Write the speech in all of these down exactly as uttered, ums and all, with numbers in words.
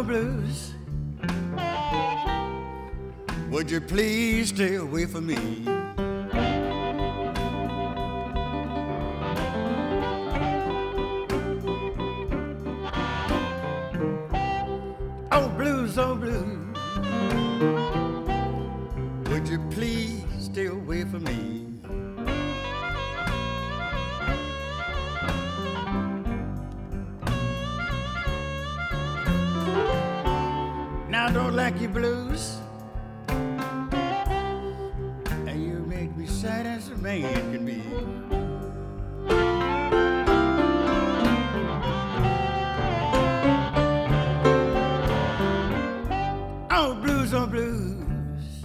blues, would you please stay away from me? Oh blues, oh blues, would you please stay away from me? Now I don't like your blues, and you make me sad as a man can be. Oh blues, oh blues,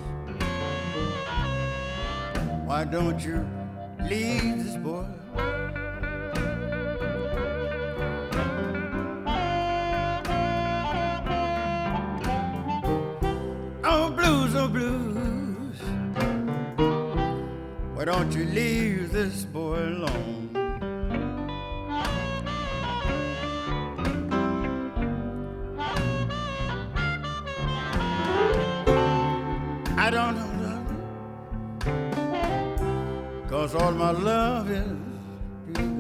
why don't you leave this boy? Oh blues, oh blues, why don't you leave this boy alone? I don't know love, 'cause all my love is gone.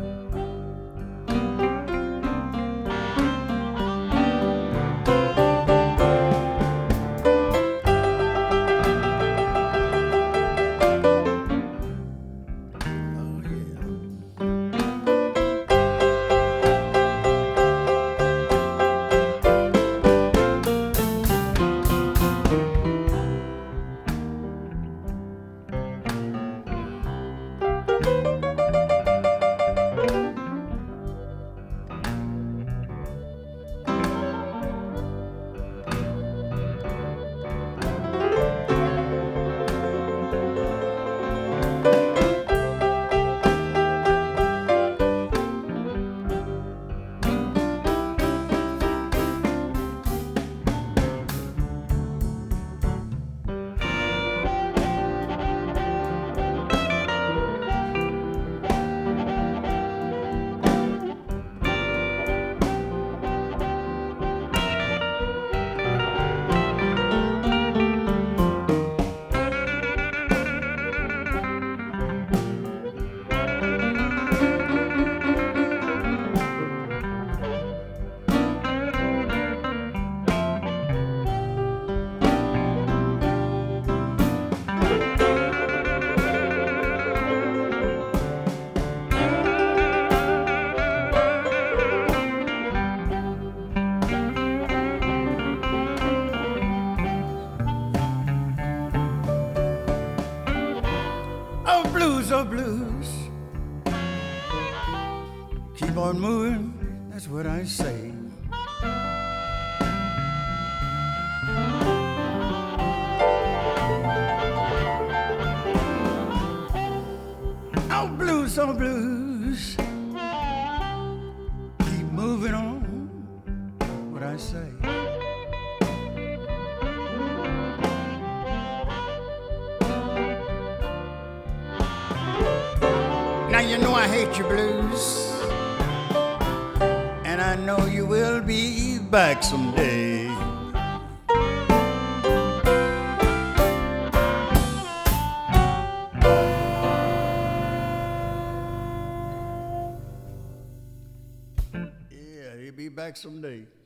Oh blues, oh blues, keep on moving, that's what I say. Oh blues, oh blues, keep moving on, what I say. Now you know I hate your blues, and I know you will be back someday. Yeah, you'll be back someday.